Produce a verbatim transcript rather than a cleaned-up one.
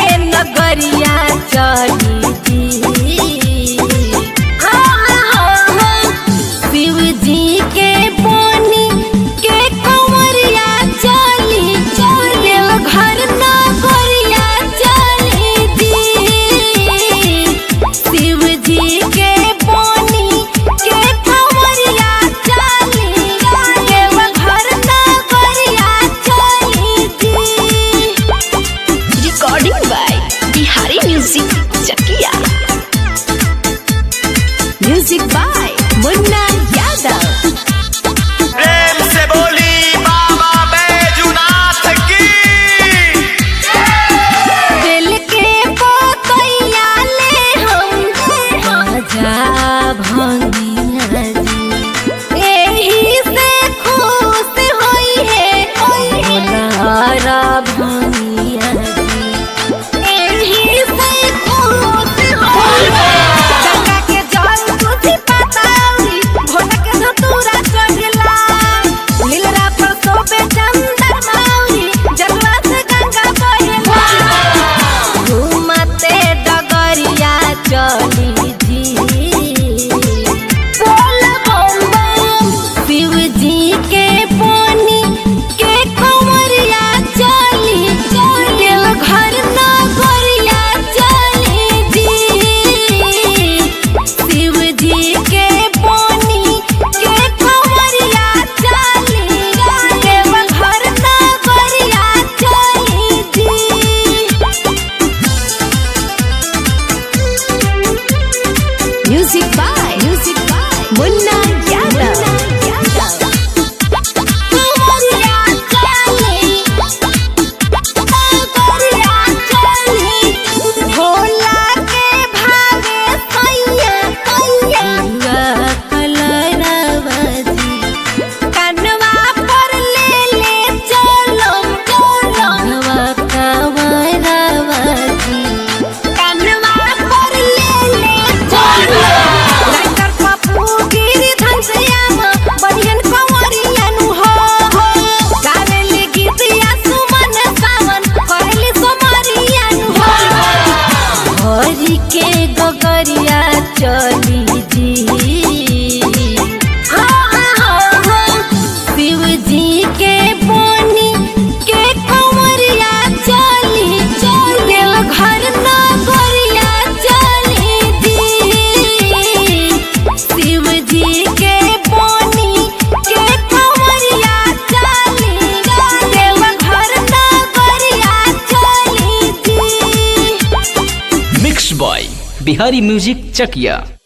के नगरिया चली जी। हाँ हाँ हाँ शिव जी के बोनी के कंवरिया चली देव घर नगरिया चली जी। शिव जी के बोनी के कंवरिया चली देव घर नगरिया चली जी। Recording by Bihari music Chakiya. Music by Munna Yadav. प्रेम से बोली बाबा बैजूनाथ की। दिल के पोतैया ले हम राजा भंगिया जी। एही से खुश होई है भोला भंगिया जी। एही से खुश होई है गंगा के जल तुझी पताउरी भोला के धतूरा चढ़ला। लीलरा पर सोबे चंदर माउरी जलवा से गंगा बहेला। घूमते डगरिया चली जी। बोल बम बम शिव जी के बोनी के कंवरिया चली देव घर नगरिया चली जी। शिव जी के बोनी के कंवरिया चली देव घर नगरिया चली जी। Music by music by Munna Yadav. कंवरिया चली नगरिया चली भोला के भागे सैया सैया कलरवा जी। कनवा पर ले ले चलो चलो कंवरवा जी। कनवा पर ले ले चलो राइटर पप्पू गिरिधर श्यामा बढ़ियन कंवरिया नु हो हो। गावेली गीतिया सुमन सावन करली सोमरिया नु हो। हरि के गगरिया चली जी। हाँ हाँ हाँ शिव जी के बोनी के कंवरिया चली देव घर नगरिया चली जी। शिव जी के बोनी के कंवरिया चली देव घर नगरिया चली जी। Mix by Bihari music Chakiya.